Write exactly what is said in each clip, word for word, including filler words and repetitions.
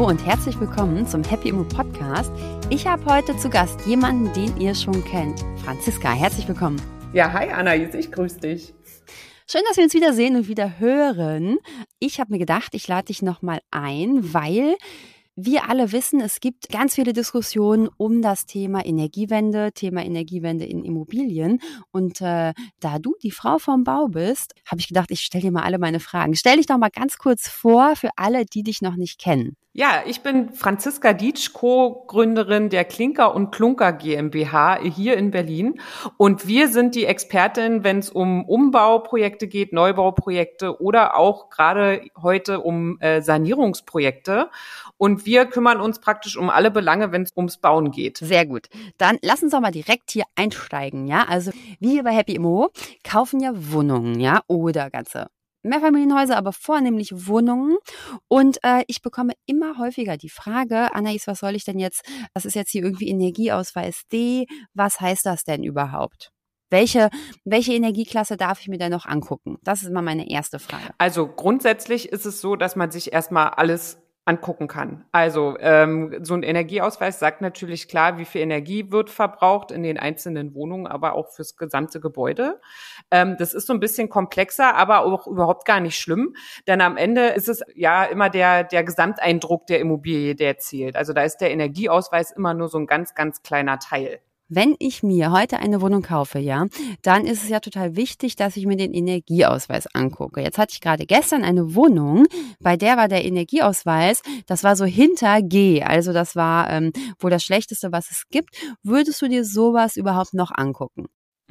und herzlich willkommen zum Happy Immo Podcast. Ich habe heute zu Gast jemanden, den ihr schon kennt. Franziska, herzlich willkommen. Ja, hi Anais, ich grüße dich. Schön, dass wir uns wiedersehen und wieder hören. Ich habe mir gedacht, ich lade dich nochmal ein, weil wir alle wissen, es gibt ganz viele Diskussionen um das Thema Energiewende, Thema Energiewende in Immobilien. Und äh, da du die Frau vom Bau bist, habe ich gedacht, ich stelle dir mal alle meine Fragen. Stell dich doch mal ganz kurz vor für alle, die dich noch nicht kennen. Ja, ich bin Franziska Dietsch, Co-Gründerin der Klinker und Klunker GmbH hier in Berlin. Und wir sind die Expertin, wenn es um Umbauprojekte geht, Neubauprojekte oder auch gerade heute um äh, Sanierungsprojekte. Und wir kümmern uns praktisch um alle Belange, wenn es ums Bauen geht. Sehr gut. Dann lass uns doch mal direkt hier einsteigen, ja? Also wir hier bei Happy Immo kaufen ja Wohnungen, ja, oder ganze Mehrfamilienhäuser, aber vornehmlich Wohnungen. Und äh, ich bekomme immer häufiger die Frage, Anais, was soll ich denn jetzt, das ist jetzt hier irgendwie Energieausweis D, was heißt das denn überhaupt? Welche, welche Energieklasse darf ich mir denn noch angucken? Das ist immer meine erste Frage. Also grundsätzlich ist es so, dass man sich erstmal alles angucken kann. Also ähm, so ein Energieausweis sagt natürlich klar, wie viel Energie wird verbraucht in den einzelnen Wohnungen, aber auch fürs gesamte Gebäude. Ähm, das ist so ein bisschen komplexer, aber auch überhaupt gar nicht schlimm, denn am Ende ist es ja immer der der Gesamteindruck der Immobilie, der zählt. Also da ist der Energieausweis immer nur so ein ganz, ganz kleiner Teil. Wenn ich mir heute eine Wohnung kaufe, ja, dann ist es ja total wichtig, dass ich mir den Energieausweis angucke. Jetzt hatte ich gerade gestern eine Wohnung, bei der war der Energieausweis, das war so hinter G, also das war ähm, wohl das Schlechteste, was es gibt. Würdest du dir sowas überhaupt noch angucken?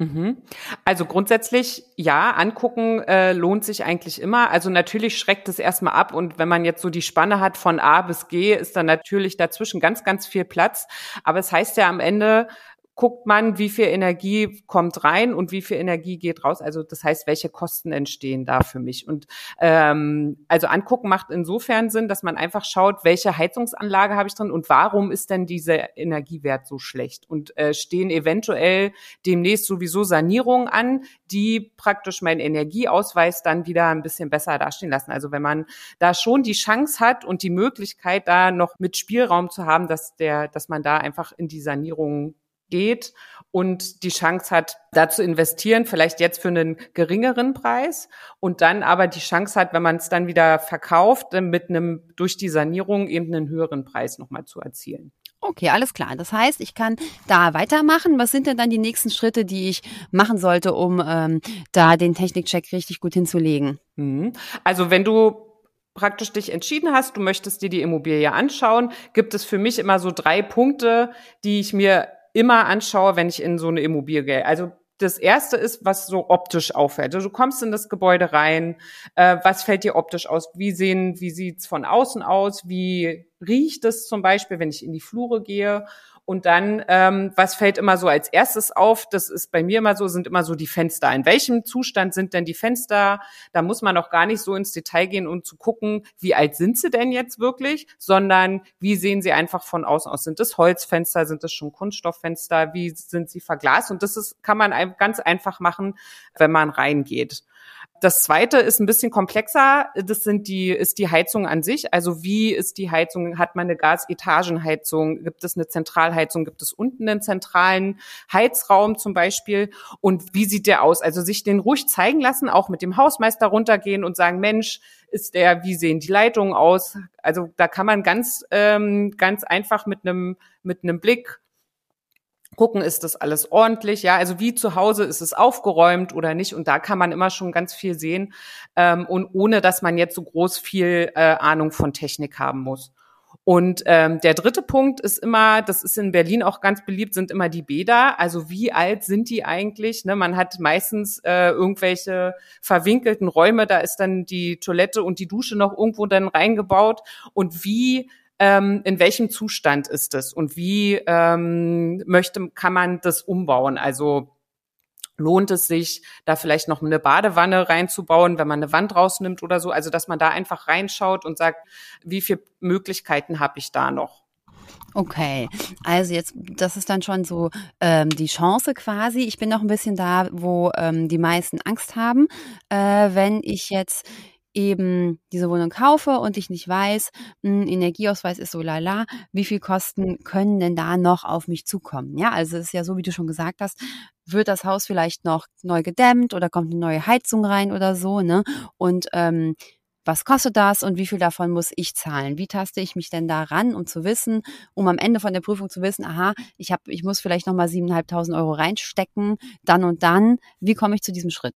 Also grundsätzlich, ja, angucken äh, lohnt sich eigentlich immer. Also natürlich schreckt es erstmal ab und wenn man jetzt so die Spanne hat von A bis G, ist dann natürlich dazwischen ganz, ganz viel Platz. Aber es heißt ja am Ende, guckt man, wie viel Energie kommt rein und wie viel Energie geht raus. Also das heißt, welche Kosten entstehen da für mich. Und ähm, also angucken macht insofern Sinn, dass man einfach schaut, welche Heizungsanlage habe ich drin und warum ist denn dieser Energiewert so schlecht? Und äh, stehen eventuell demnächst sowieso Sanierungen an, die praktisch meinen Energieausweis dann wieder ein bisschen besser dastehen lassen. Also wenn man da schon die Chance hat und die Möglichkeit, da noch mit Spielraum zu haben, dass der, dass man da einfach in die Sanierung geht und die Chance hat, da zu investieren, vielleicht jetzt für einen geringeren Preis und dann aber die Chance hat, wenn man es dann wieder verkauft, mit einem durch die Sanierung eben einen höheren Preis nochmal zu erzielen. Okay, alles klar. Das heißt, ich kann da weitermachen. Was sind denn dann die nächsten Schritte, die ich machen sollte, um ähm, da den Technikcheck richtig gut hinzulegen? Also wenn du praktisch dich entschieden hast, du möchtest dir die Immobilie anschauen, gibt es für mich immer so drei Punkte, die ich mir immer anschaue, wenn ich in so eine Immobilie gehe. Also das erste ist, was so optisch auffällt. Also du kommst in das Gebäude rein, äh, was fällt dir optisch aus? Wie sehen, wie sieht's von außen aus? Wie riecht es zum Beispiel, wenn ich in die Flure gehe? Und dann, ähm, was fällt immer so als erstes auf? Das ist bei mir immer so, sind immer so die Fenster. In welchem Zustand sind denn die Fenster? Da muss man auch gar nicht so ins Detail gehen und zu gucken, wie alt sind sie denn jetzt wirklich, sondern wie sehen sie einfach von außen aus? Sind das Holzfenster? Sind das schon Kunststofffenster? Wie sind sie verglast? Und das ist, kann man ganz einfach machen, wenn man reingeht. Das zweite ist ein bisschen komplexer. Das sind die, ist die Heizung an sich. Also wie ist die Heizung? Hat man eine Gasetagenheizung? Gibt es eine Zentralheizung? Gibt es unten einen zentralen Heizraum zum Beispiel? Und wie sieht der aus? Also sich den ruhig zeigen lassen, auch mit dem Hausmeister runtergehen und sagen, Mensch, ist der, wie sehen die Leitungen aus? Also da kann man ganz, ähm, ganz einfach mit einem, mit einem Blick gucken, ist das alles ordentlich, ja, also wie zu Hause, ist es aufgeräumt oder nicht, und da kann man immer schon ganz viel sehen, ähm, und ohne, dass man jetzt so groß viel äh, Ahnung von Technik haben muss. Und ähm, der dritte Punkt ist immer, das ist in Berlin auch ganz beliebt, sind immer die Bäder, also wie alt sind die eigentlich, ne? Man hat meistens äh, irgendwelche verwinkelten Räume, da ist dann die Toilette und die Dusche noch irgendwo dann reingebaut, und wie Ähm, in welchem Zustand ist es und wie ähm, möchte, kann man das umbauen? Also lohnt es sich, da vielleicht noch eine Badewanne reinzubauen, wenn man eine Wand rausnimmt oder so? Also dass man da einfach reinschaut und sagt, wie viele Möglichkeiten habe ich da noch? Okay, also jetzt, das ist dann schon so ähm, die Chance quasi. Ich bin noch ein bisschen da, wo ähm, die meisten Angst haben, äh, wenn ich jetzt eben diese Wohnung kaufe und ich nicht weiß, mh, Energieausweis ist so lala, wie viel Kosten können denn da noch auf mich zukommen? Ja, also es ist ja so, wie du schon gesagt hast, wird das Haus vielleicht noch neu gedämmt oder kommt eine neue Heizung rein oder so, ne? Und ähm, was kostet das und wie viel davon muss ich zahlen? Wie taste ich mich denn da ran, um zu wissen, um am Ende von der Prüfung zu wissen, aha, ich habe, ich muss vielleicht nochmal siebeneinhalbtausend Euro reinstecken, dann und dann. Wie komme ich zu diesem Schritt?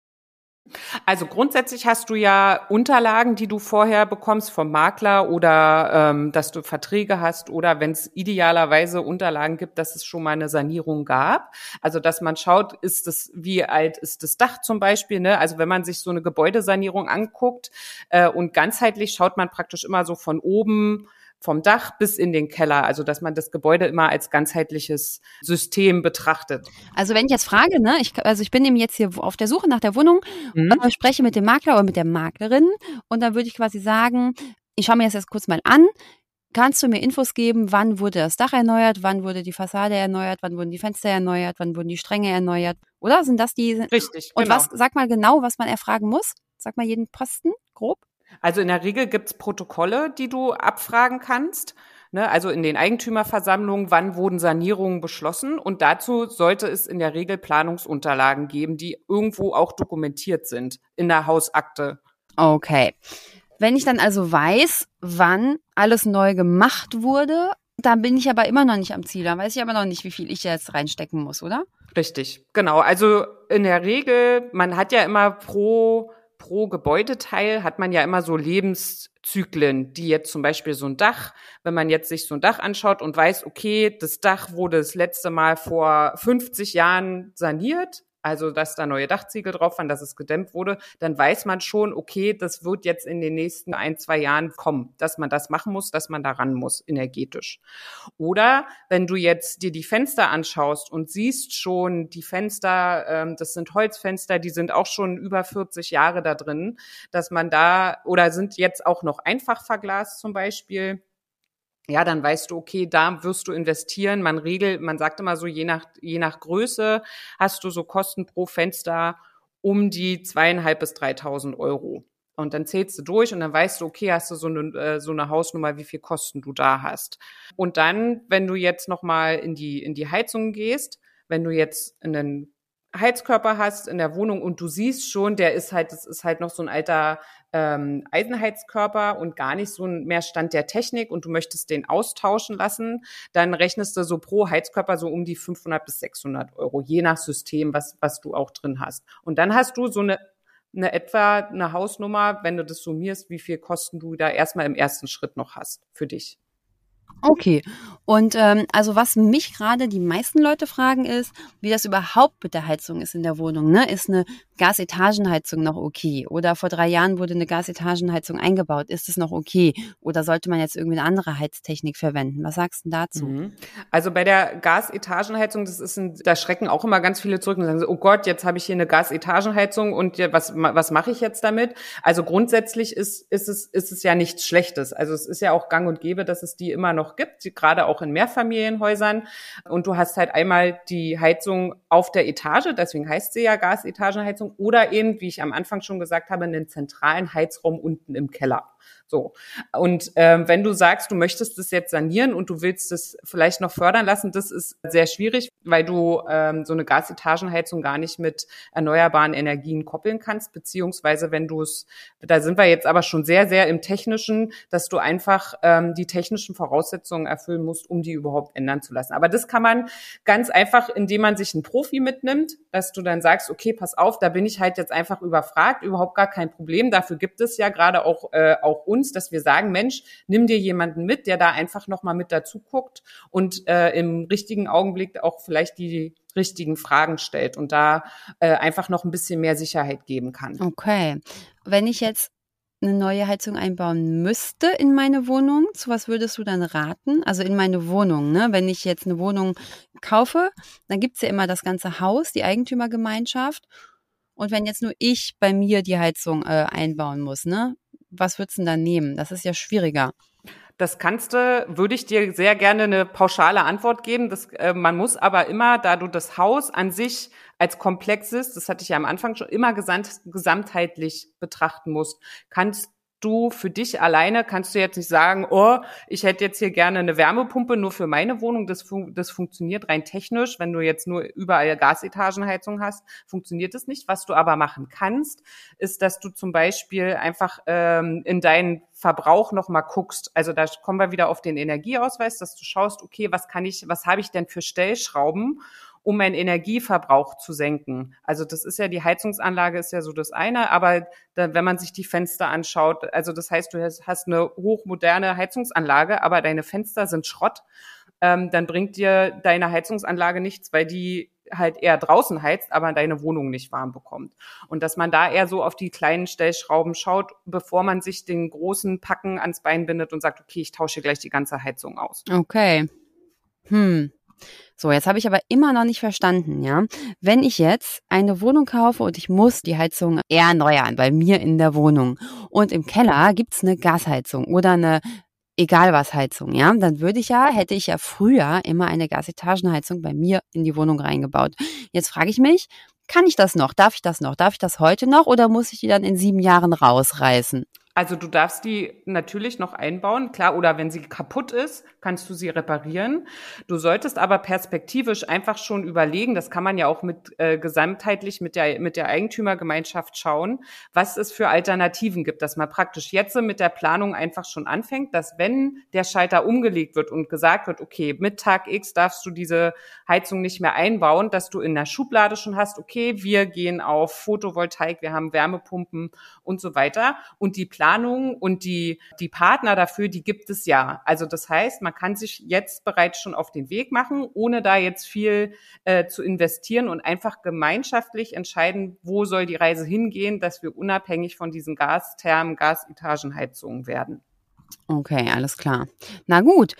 Also grundsätzlich hast du ja Unterlagen, die du vorher bekommst vom Makler oder ähm, dass du Verträge hast oder wenn es idealerweise Unterlagen gibt, dass es schon mal eine Sanierung gab. Also dass man schaut, ist das, wie alt ist das Dach zum Beispiel, ne? Also wenn man sich so eine Gebäudesanierung anguckt äh, und ganzheitlich schaut man praktisch immer so von oben vom Dach bis in den Keller, also dass man das Gebäude immer als ganzheitliches System betrachtet. Also wenn ich jetzt frage, ne, ich, also ich bin eben jetzt hier auf der Suche nach der Wohnung, Mhm. äh, spreche mit dem Makler oder mit der Maklerin und dann würde ich quasi sagen, ich schaue mir das jetzt kurz mal an. Kannst du mir Infos geben, wann wurde das Dach erneuert, wann wurde die Fassade erneuert, wann wurden die Fenster erneuert, wann wurden die Stränge erneuert? Oder sind das die? Richtig, Und genau. was, sag mal genau, was man erfragen muss? Sag mal jeden Posten, grob. Also in der Regel gibt's Protokolle, die du abfragen kannst. Ne, also in den Eigentümerversammlungen, wann wurden Sanierungen beschlossen? Und dazu sollte es in der Regel Planungsunterlagen geben, die irgendwo auch dokumentiert sind in der Hausakte. Okay. Wenn ich dann also weiß, wann alles neu gemacht wurde, dann bin ich aber immer noch nicht am Ziel. Dann weiß ich aber noch nicht, wie viel ich jetzt reinstecken muss, oder? Richtig, genau. Also in der Regel, man hat ja immer pro pro Gebäudeteil hat man ja immer so Lebenszyklen, die jetzt zum Beispiel so ein Dach, wenn man jetzt sich so ein Dach anschaut und weiß, okay, das Dach wurde das letzte Mal vor fünfzig Jahren saniert, also dass da neue Dachziegel drauf waren, dass es gedämmt wurde, dann weiß man schon, okay, das wird jetzt in den nächsten ein, zwei Jahren kommen, dass man das machen muss, dass man da ran muss, energetisch. Oder wenn du jetzt dir die Fenster anschaust und siehst schon, die Fenster, ähm, das sind Holzfenster, die sind auch schon über vierzig Jahre da drin, dass man da, oder sind jetzt auch noch einfach verglast zum Beispiel, ja, dann weißt du, okay, da wirst du investieren. Man regelt, man sagt immer so, je nach, je nach Größe hast du so Kosten pro Fenster um die zweieinhalb bis dreitausend Euro. Und dann zählst du durch und dann weißt du, okay, hast du so eine, äh, so eine Hausnummer, wie viel Kosten du da hast. Und dann, wenn du jetzt nochmal in die, in die Heizung gehst, wenn du jetzt einen Heizkörper hast in der Wohnung und du siehst schon, der ist halt, das ist halt noch so ein alter ähm, Eisenheizkörper und gar nicht so ein mehr Stand der Technik und du möchtest den austauschen lassen, dann rechnest du so pro Heizkörper so um die fünfhundert bis sechshundert Euro, je nach System, was was du auch drin hast. Und dann hast du so eine eine etwa eine Hausnummer, wenn du das summierst, wie viel Kosten du da erstmal im ersten Schritt noch hast für dich. Okay. Und ähm, also was mich gerade die meisten Leute fragen ist, wie das überhaupt mit der Heizung ist in der Wohnung. Ne? Ist eine Gasetagenheizung noch okay? Oder vor drei Jahren wurde eine Gasetagenheizung eingebaut. Ist es noch okay? Oder sollte man jetzt irgendwie eine andere Heiztechnik verwenden? Was sagst du dazu? Mhm. Also bei der Gasetagenheizung, das ist ein, da schrecken auch immer ganz viele zurück und sagen so, oh Gott, jetzt habe ich hier eine Gasetagenheizung und was was mache ich jetzt damit? Also grundsätzlich ist ist es ist es ja nichts Schlechtes. Also es ist ja auch gang und gäbe, dass es die immer noch gibt, gerade auch in Mehrfamilienhäusern. Und du hast halt einmal die Heizung auf der Etage, deswegen heißt sie ja Gasetagenheizung, oder eben, wie ich am Anfang schon gesagt habe, einen zentralen Heizraum unten im Keller. So. Und ähm, wenn du sagst, du möchtest das jetzt sanieren und du willst es vielleicht noch fördern lassen, das ist sehr schwierig, weil du ähm, so eine Gasetagenheizung gar nicht mit erneuerbaren Energien koppeln kannst, beziehungsweise wenn du es, da sind wir jetzt aber schon sehr, sehr im Technischen, dass du einfach ähm, die technischen Voraussetzungen erfüllen musst, um die überhaupt ändern zu lassen. Aber das kann man ganz einfach, indem man sich einen Profi mitnimmt, dass du dann sagst, okay, pass auf, da bin ich halt jetzt einfach überfragt, überhaupt gar kein Problem. Dafür gibt es ja gerade auch äh, auch uns, dass wir sagen, Mensch, nimm dir jemanden mit, der da einfach nochmal mit dazu guckt und äh, im richtigen Augenblick auch vielleicht die richtigen Fragen stellt und da äh, einfach noch ein bisschen mehr Sicherheit geben kann. Okay. Wenn ich jetzt eine neue Heizung einbauen müsste in meine Wohnung, zu was würdest du dann raten? Also in meine Wohnung, ne? Wenn ich jetzt eine Wohnung kaufe, dann gibt's ja immer das ganze Haus, die Eigentümergemeinschaft. Und wenn jetzt nur ich bei mir die Heizung äh, einbauen muss, ne? Was würdest du denn da nehmen? Das ist ja schwieriger. Das kannst du, würde ich dir sehr gerne eine pauschale Antwort geben. Das, äh, man muss aber immer, da du das Haus an sich als komplexes, das hatte ich ja am Anfang schon, immer gesamt, gesamtheitlich betrachten musst, kannst du für dich alleine, kannst du jetzt nicht sagen, oh, ich hätte jetzt hier gerne eine Wärmepumpe nur für meine Wohnung. Das, fun- das funktioniert rein technisch. Wenn du jetzt nur überall Gasetagenheizung hast, funktioniert das nicht. Was du aber machen kannst, ist, dass du zum Beispiel einfach ähm, in deinen Verbrauch noch mal guckst. Also da kommen wir wieder auf den Energieausweis, dass du schaust, okay, was kann ich, was habe ich denn für Stellschrauben, um meinen Energieverbrauch zu senken. Also das ist ja, die Heizungsanlage ist ja so das eine, aber da, wenn man sich die Fenster anschaut, also das heißt, du hast, hast eine hochmoderne Heizungsanlage, aber deine Fenster sind Schrott, ähm, dann bringt dir deine Heizungsanlage nichts, weil die halt eher draußen heizt, aber deine Wohnung nicht warm bekommt. Und dass man da eher so auf die kleinen Stellschrauben schaut, bevor man sich den großen Packen ans Bein bindet und sagt, okay, ich tausche gleich die ganze Heizung aus. Okay. Hm. So, jetzt habe ich aber immer noch nicht verstanden, ja. Wenn ich jetzt eine Wohnung kaufe und ich muss die Heizung erneuern bei mir in der Wohnung und im Keller gibt's eine Gasheizung oder eine egal was Heizung, ja, dann würde ich ja, hätte ich ja früher immer eine Gasetagenheizung bei mir in die Wohnung reingebaut. Jetzt frage ich mich, kann ich das noch? Darf ich das noch? Darf ich das heute noch oder muss ich die dann in sieben Jahren rausreißen? Also du darfst die natürlich noch einbauen, klar, oder wenn sie kaputt ist, kannst du sie reparieren. Du solltest aber perspektivisch einfach schon überlegen, das kann man ja auch mit äh, gesamtheitlich mit der mit der Eigentümergemeinschaft schauen, was es für Alternativen gibt, dass man praktisch jetzt mit der Planung einfach schon anfängt, dass wenn der Schalter umgelegt wird und gesagt wird, okay, mit Tag X darfst du diese Heizung nicht mehr einbauen, dass du in der Schublade schon hast, okay, wir gehen auf Photovoltaik, wir haben Wärmepumpen und so weiter und die Planung und die, die Partner dafür, die gibt es ja. Also das heißt, man kann sich jetzt bereits schon auf den Weg machen, ohne da jetzt viel äh, zu investieren und einfach gemeinschaftlich entscheiden, wo soll die Reise hingehen, dass wir unabhängig von diesen Gasthermen, Gasetagenheizungen werden. Okay, alles klar. Na gut.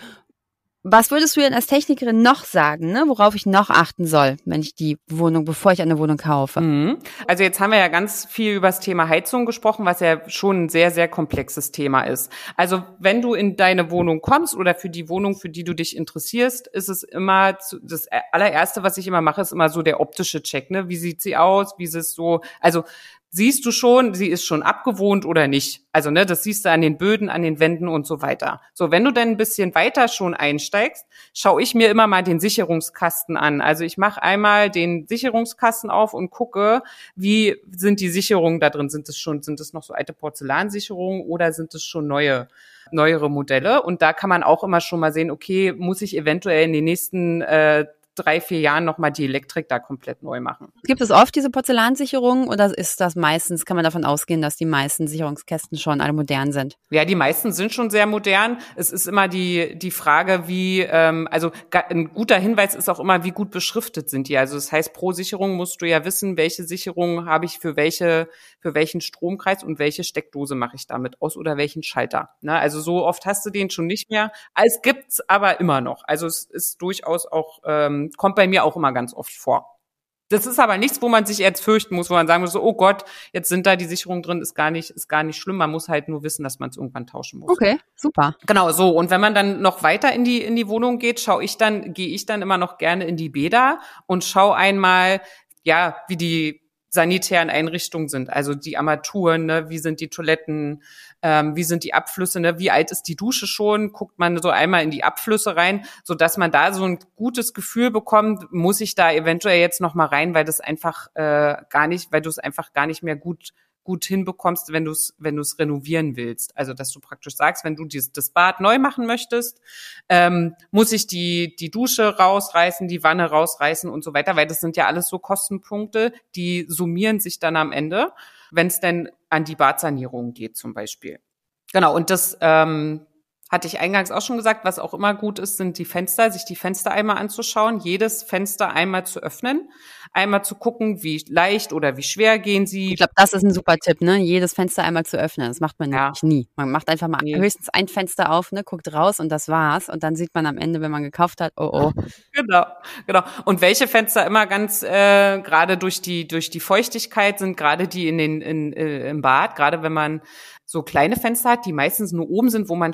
Was würdest du denn als Technikerin noch sagen, ne? Worauf ich noch achten soll, wenn ich die Wohnung, bevor ich eine Wohnung kaufe? Mhm. Also jetzt haben wir ja ganz viel über das Thema Heizung gesprochen, was ja schon ein sehr, sehr komplexes Thema ist. Also wenn du in deine Wohnung kommst oder für die Wohnung, für die du dich interessierst, ist es immer zu, das allererste, was ich immer mache, ist immer so der optische Check, ne? Wie sieht sie aus? Wie ist es so? Also siehst du schon, sie ist schon abgewohnt oder nicht? Also, ne, das siehst du an den Böden, an den Wänden und so weiter. So, wenn du dann ein bisschen weiter schon einsteigst, schaue ich mir immer mal den Sicherungskasten an. Also, ich mache einmal den Sicherungskasten auf und gucke, wie sind die Sicherungen da drin? Sind es schon, sind es noch so alte Porzellansicherungen oder sind es schon neue, neuere Modelle? Und da kann man auch immer schon mal sehen, okay, muss ich eventuell in den nächsten äh, drei, vier Jahren nochmal die Elektrik da komplett neu machen. Gibt es oft diese Porzellansicherungen oder ist das meistens, kann man davon ausgehen, dass die meisten Sicherungskästen schon alle modern sind? Ja, die meisten sind schon sehr modern. Es ist immer die die Frage, wie, ähm, also ein guter Hinweis ist auch immer, wie gut beschriftet sind die. Also das heißt, pro Sicherung musst du ja wissen, welche Sicherung habe ich für welche für welchen Stromkreis und welche Steckdose mache ich damit aus oder welchen Schalter. Ne? Also so oft hast du den schon nicht mehr. Es gibt's aber immer noch. Also es ist durchaus auch ähm, kommt bei mir auch immer ganz oft vor. Das ist aber nichts, wo man sich jetzt fürchten muss, wo man sagen muss, so, oh Gott, jetzt sind da die Sicherungen drin, ist gar nicht, ist gar nicht schlimm. Man muss halt nur wissen, dass man es irgendwann tauschen muss. Okay, super. Genau, so. Und wenn man dann noch weiter in die, in die Wohnung geht, schaue ich dann, gehe ich dann immer noch gerne in die Bäder und schaue einmal, ja, wie die sanitären Einrichtungen sind, also die Armaturen, ne, wie sind die Toiletten, ähm, wie sind die Abflüsse, ne, wie alt ist die Dusche schon, guckt man so einmal in die Abflüsse rein, so dass man da so ein gutes Gefühl bekommt, muss ich da eventuell jetzt noch mal rein, weil das einfach äh, gar nicht, weil du es einfach gar nicht mehr gut gut hinbekommst, wenn du es wenn du es renovieren willst. Also dass du praktisch sagst, wenn du dies, das Bad neu machen möchtest, ähm, muss ich die die Dusche rausreißen, die Wanne rausreißen und so weiter, weil das sind ja alles so Kostenpunkte, die summieren sich dann am Ende, wenn es denn an die Badsanierung geht zum Beispiel. Genau, und das ähm, hatte ich eingangs auch schon gesagt, was auch immer gut ist, sind die Fenster, sich die Fenster einmal anzuschauen, jedes Fenster einmal zu öffnen, einmal zu gucken, wie leicht oder wie schwer gehen sie. Ich glaube, das ist ein super Tipp, ne? Jedes Fenster einmal zu öffnen. Das macht man Ja. nämlich nie. Man macht einfach mal Nee. höchstens ein Fenster auf, ne, guckt raus und das war's. Und dann sieht man am Ende, wenn man gekauft hat, oh oh. Genau, genau. Und welche Fenster immer ganz äh, gerade durch die durch die Feuchtigkeit sind, gerade die in den in, äh, im Bad, gerade wenn man so kleine Fenster hat, die meistens nur oben sind, wo man schwer ran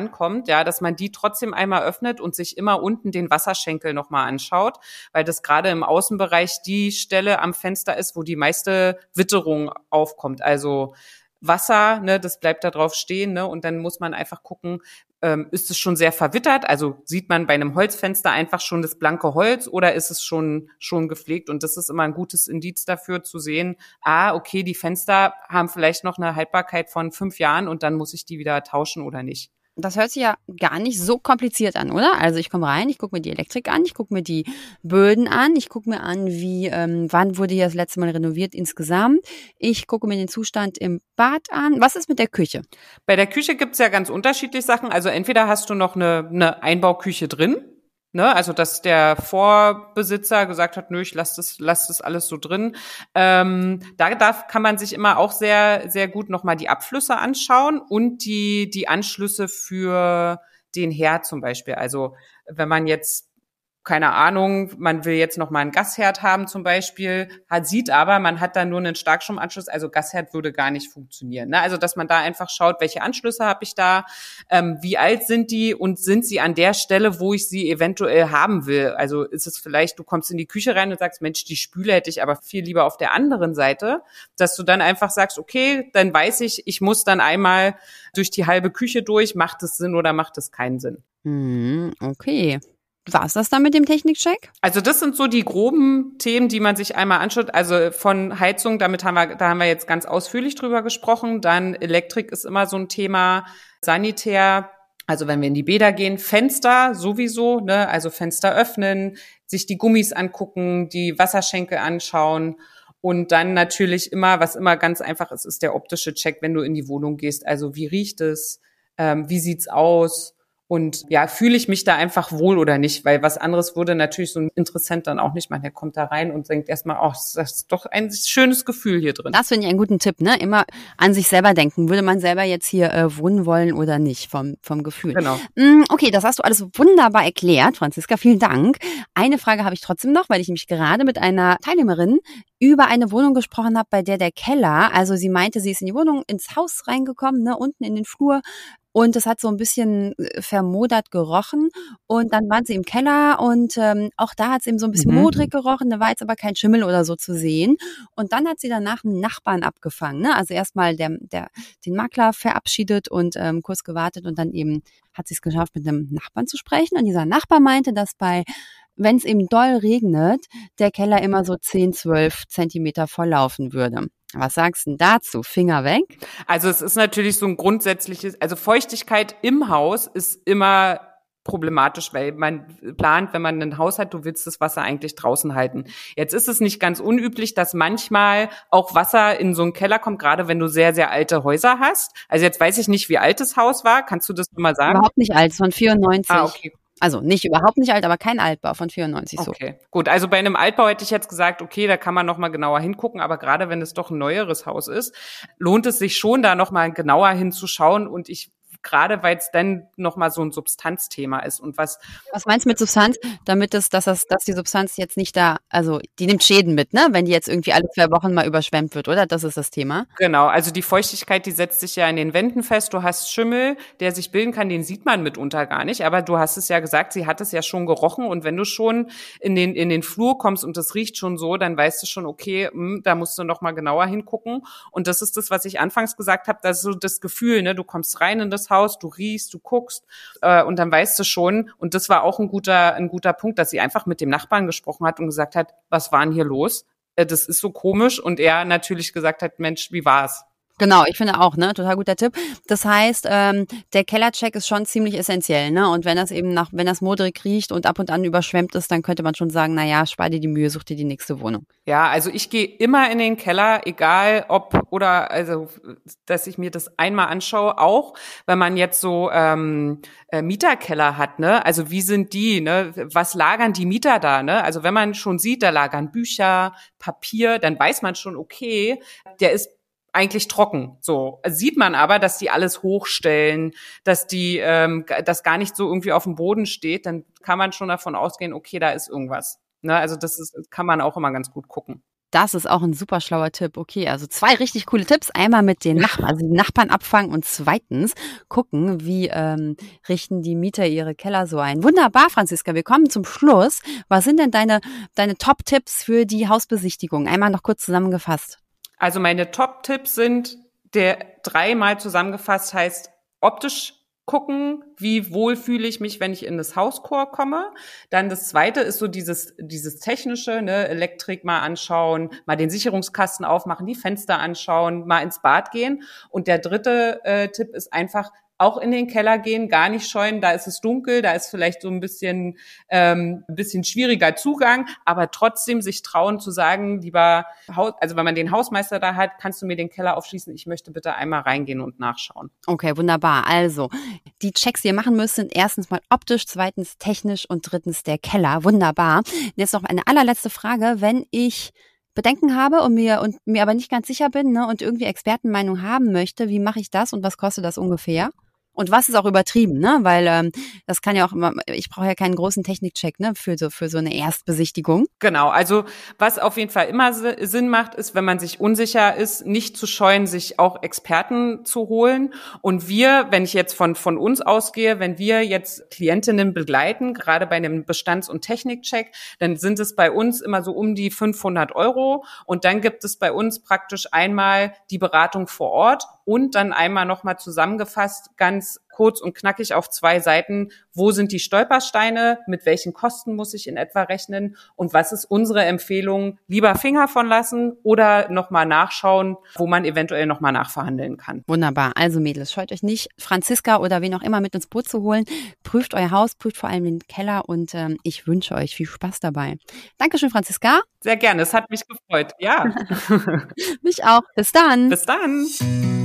rankommt, ja, dass man die trotzdem einmal öffnet und sich immer unten den Wasserschenkel nochmal anschaut, weil das gerade im Außenbereich die Stelle am Fenster ist, wo die meiste Witterung aufkommt. Also Wasser, ne, das bleibt da drauf stehen, ne, und dann muss man einfach gucken, ähm, ist es schon sehr verwittert? Also sieht man bei einem Holzfenster einfach schon das blanke Holz oder ist es schon schon gepflegt? Und das ist immer ein gutes Indiz dafür zu sehen, ah, okay, die Fenster haben vielleicht noch eine Haltbarkeit von fünf Jahren und dann muss ich die wieder tauschen oder nicht. Das hört sich ja gar nicht so kompliziert an, oder? Also ich komme rein, ich gucke mir die Elektrik an, ich gucke mir die Böden an, ich gucke mir an, wie ähm, wann wurde hier das letzte Mal renoviert insgesamt. Ich gucke mir den Zustand im Bad an. Was ist mit der Küche? Bei der Küche gibt's ja ganz unterschiedliche Sachen. Also entweder hast du noch eine, eine Einbauküche drin, ne? Also dass der Vorbesitzer gesagt hat, nö, ich lasse das, lass das alles so drin. Ähm, da darf, kann man sich immer auch sehr, sehr gut nochmal die Abflüsse anschauen und die die Anschlüsse für den Herd zum Beispiel. Also wenn man jetzt keine Ahnung, man will jetzt noch mal einen Gasherd haben zum Beispiel, hat, sieht aber, man hat da nur einen Starkstromanschluss, also Gasherd würde gar nicht funktionieren. Ne? Also dass man da einfach schaut, welche Anschlüsse habe ich da, ähm, wie alt sind die und sind sie an der Stelle, wo ich sie eventuell haben will. Also ist es vielleicht, du kommst in die Küche rein und sagst, Mensch, die Spüle hätte ich aber viel lieber auf der anderen Seite, dass du dann einfach sagst, okay, dann weiß ich, ich muss dann einmal durch die halbe Küche durch, macht es Sinn oder macht es keinen Sinn? Hm, okay. War's das dann mit dem Technikcheck? Also das sind so die groben Themen, die man sich einmal anschaut. Also von Heizung, damit haben wir, da haben wir jetzt ganz ausführlich drüber gesprochen. Dann Elektrik ist immer so ein Thema. Sanitär, also wenn wir in die Bäder gehen, Fenster sowieso, ne? Also Fenster öffnen, sich die Gummis angucken, die Wasserschenkel anschauen. Und dann natürlich immer, was immer ganz einfach ist, ist der optische Check, wenn du in die Wohnung gehst. Also wie riecht es? Ähm, wie sieht's aus? Und ja, fühle ich mich da einfach wohl oder nicht? Weil was anderes würde natürlich so ein Interessent dann auch nicht machen. Der kommt da rein und denkt erstmal, oh, das ist doch ein schönes Gefühl hier drin. Das finde ich einen guten Tipp, ne? Immer an sich selber denken. Würde man selber jetzt hier äh, wohnen wollen oder nicht vom, vom Gefühl? Genau. Mm, okay, das hast du alles wunderbar erklärt, Franziska. Vielen Dank. Eine Frage habe ich trotzdem noch, weil ich nämlich gerade mit einer Teilnehmerin über eine Wohnung gesprochen habe, bei der der Keller, also sie meinte, sie ist in die Wohnung, ins Haus reingekommen, ne, unten in den Flur. Und es hat so ein bisschen vermodert gerochen. Und dann waren sie im Keller und ähm, auch da hat es eben so ein bisschen Mhm. modrig gerochen. Da war jetzt aber kein Schimmel oder so zu sehen. Und dann hat sie danach einen Nachbarn abgefangen. Ne? Also erstmal der, der, den Makler verabschiedet und ähm, kurz gewartet. Und dann eben hat sie es geschafft, mit einem Nachbarn zu sprechen. Und dieser Nachbar meinte, dass bei, wenn es eben doll regnet, der Keller immer so zehn, zwölf Zentimeter volllaufen würde. Was sagst du denn dazu? Finger weg? Also es ist natürlich so ein grundsätzliches, also Feuchtigkeit im Haus ist immer problematisch, weil man plant, wenn man ein Haus hat, du willst das Wasser eigentlich draußen halten. Jetzt ist es nicht ganz unüblich, dass manchmal auch Wasser in so einen Keller kommt, gerade wenn du sehr, sehr alte Häuser hast. Also jetzt weiß ich nicht, wie alt das Haus war. Kannst du das mal sagen? Überhaupt nicht alt, von vierundneunzig. Ah, okay. Also nicht überhaupt nicht alt, aber kein Altbau von vierundneunzig so. Okay, gut. Also bei einem Altbau hätte ich jetzt gesagt, okay, da kann man noch mal genauer hingucken. Aber gerade wenn es doch ein neueres Haus ist, lohnt es sich schon, da noch mal genauer hinzuschauen. Und ich gerade weil es dann nochmal so ein Substanzthema ist und was. Was meinst du mit Substanz? Damit es, dass das, dass die Substanz jetzt nicht da, also die nimmt Schäden mit, ne? Wenn die jetzt irgendwie alle zwei Wochen mal überschwemmt wird, oder? Das ist das Thema. Genau, also die Feuchtigkeit, die setzt sich ja in den Wänden fest. Du hast Schimmel, der sich bilden kann, den sieht man mitunter gar nicht. Aber du hast es ja gesagt, sie hat es ja schon gerochen. Und wenn du schon in den in den Flur kommst und das riecht schon so, dann weißt du schon, okay, mh, da musst du noch mal genauer hingucken. Und das ist das, was ich anfangs gesagt habe, das ist so das Gefühl, ne? Du kommst rein in das Haus, du riechst, du guckst äh, und dann weißt du schon. Und das war auch ein guter ein guter Punkt, dass sie einfach mit dem Nachbarn gesprochen hat und gesagt hat, was war denn hier los? Äh, das ist so komisch. Und er natürlich gesagt hat, Mensch, wie war's? Genau, ich finde auch, ne, total guter Tipp. Das heißt, ähm, der Kellercheck ist schon ziemlich essentiell, ne? Und wenn das eben nach, wenn das modrig riecht und ab und an überschwemmt ist, dann könnte man schon sagen, na ja, spar dir die Mühe, such dir die nächste Wohnung. Ja, also ich gehe immer in den Keller, egal ob oder also, dass ich mir das einmal anschaue, auch wenn man jetzt so ähm, äh, Mieterkeller hat, ne? Also wie sind die, ne? Was lagern die Mieter da, ne? Also wenn man schon sieht, da lagern Bücher, Papier, dann weiß man schon, okay, der ist eigentlich trocken. So sieht man aber, dass die alles hochstellen, dass die, ähm, das gar nicht so irgendwie auf dem Boden steht, dann kann man schon davon ausgehen, okay, da ist irgendwas. Ne? Also das ist, kann man auch immer ganz gut gucken. Das ist auch ein super schlauer Tipp. Okay, also zwei richtig coole Tipps. Einmal mit den Nachbarn, also die Nachbarn abfangen und zweitens gucken, wie ähm, richten die Mieter ihre Keller so ein. Wunderbar, Franziska. Wir kommen zum Schluss. Was sind denn deine, deine Top-Tipps für die Hausbesichtigung? Einmal noch kurz zusammengefasst. Also meine Top-Tipps sind, der dreimal zusammengefasst heißt, optisch gucken, wie wohl fühle ich mich, wenn ich in das Hauschor komme. Dann das zweite ist so dieses, dieses technische, ne, Elektrik mal anschauen, mal den Sicherungskasten aufmachen, die Fenster anschauen, mal ins Bad gehen. Und der dritte äh, Tipp ist einfach auch in den Keller gehen, gar nicht scheuen, da ist es dunkel, da ist vielleicht so ein bisschen, ähm, ein bisschen schwieriger Zugang, aber trotzdem sich trauen zu sagen, lieber Haus, also wenn man den Hausmeister da hat, kannst du mir den Keller aufschließen, ich möchte bitte einmal reingehen und nachschauen. Okay, wunderbar. Also, die Checks, die ihr machen müsst, sind erstens mal optisch, zweitens technisch und drittens der Keller. Wunderbar. Jetzt noch eine allerletzte Frage, wenn ich Bedenken habe und mir und mir aber nicht ganz sicher bin, ne, und irgendwie Expertenmeinung haben möchte, wie mache ich das und was kostet das ungefähr? Und was ist auch übertrieben, ne? Weil ähm, das kann ja auch immer, ich brauche ja keinen großen Technikcheck, ne, für so für so eine Erstbesichtigung. Genau, also was auf jeden Fall immer Sinn macht, ist, wenn man sich unsicher ist, nicht zu scheuen, sich auch Experten zu holen. Und wir, wenn ich jetzt von von uns ausgehe, wenn wir jetzt Klientinnen begleiten, gerade bei einem Bestands- und Technikcheck, dann sind es bei uns immer so um die fünfhundert Euro. Und dann gibt es bei uns praktisch einmal die Beratung vor Ort und dann einmal nochmal zusammengefasst, ganz kurz und knackig auf zwei Seiten, wo sind die Stolpersteine, mit welchen Kosten muss ich in etwa rechnen und was ist unsere Empfehlung, lieber Finger von lassen oder nochmal nachschauen, wo man eventuell nochmal nachverhandeln kann. Wunderbar. Also Mädels, scheut euch nicht, Franziska oder wen auch immer mit ins Boot zu holen. Prüft euer Haus, prüft vor allem den Keller und ähm, ich wünsche euch viel Spaß dabei. Dankeschön, Franziska. Sehr gerne, es hat mich gefreut. Ja. Mich auch. Bis dann. Bis dann.